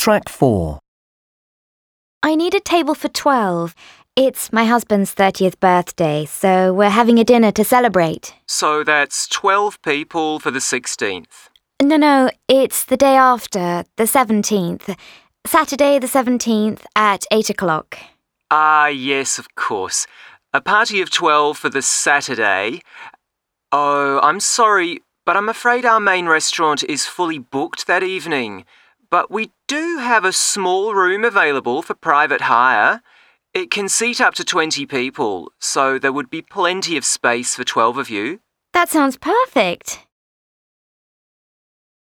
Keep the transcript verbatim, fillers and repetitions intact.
Track four. I need a table for twelve. It's my husband's thirtieth birthday, so we're having a dinner to celebrate. So that's twelve people for the sixteenth. No, no, it's the day after, the seventeenth. Saturday the seventeenth at eight o'clock. Ah, yes, of course. A party of twelve for the Saturday. Oh, I'm sorry, but I'm afraid our main restaurant is fully booked that evening. But we do have a small room available for private hire. It can seat up to twenty people, so there would be plenty of space for twelve of you. That sounds perfect.